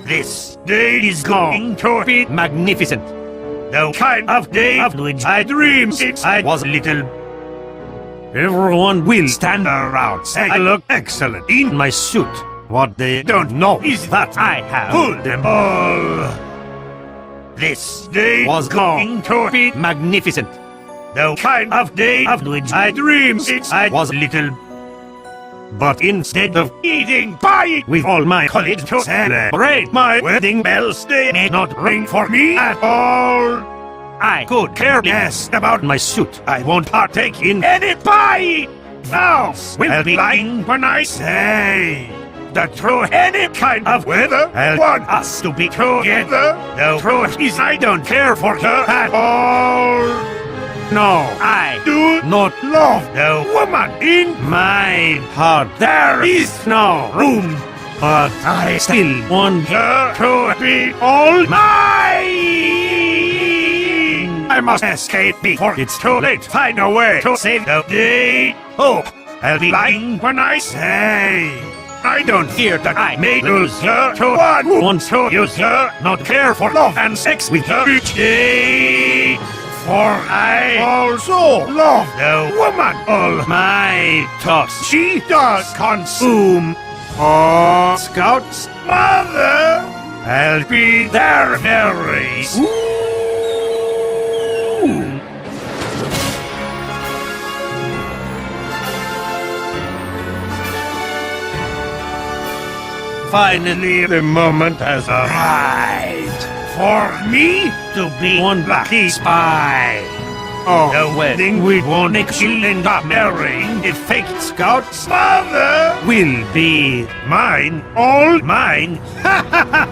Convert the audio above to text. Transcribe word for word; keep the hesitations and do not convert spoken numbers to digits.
This day is going to be magnificent. The kind of day of which I dreamed since I was little. Everyone will stand around saying I look excellent in my suit. What they don't know is that I have pulled them all. This day was going to be magnificent. The kind of day of which I dreamed since I was little. But instead of eating pie with all my colleagues to celebrate my wedding bells, they may not ring for me at all. I could care less about my suit. I won't partake in any pie. Now, will be lying when I say that through any kind of weather, I want us to be together. The truth is I don't care for her at all. No, I do not love the woman in my heart. There is no room, but I still want her to be all mine. I must escape before it's too late. Find a way to save the day. Oh, I'll be lying when I say I don't fear that I may lose her to one who wants to use her, not care for love and sex with her each day. For I also love the woman. All my thoughts she does consume. Oh, Scout's mother, I'll be there very soon. Finally, the moment has arrived for me to be one lucky spy. Oh, the wedding we won't make she'll end up marrying the fake Scout's mother will be mine, all mine. Ha ha ha